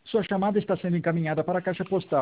Sua chamada está sendo encaminhada para a caixa postal.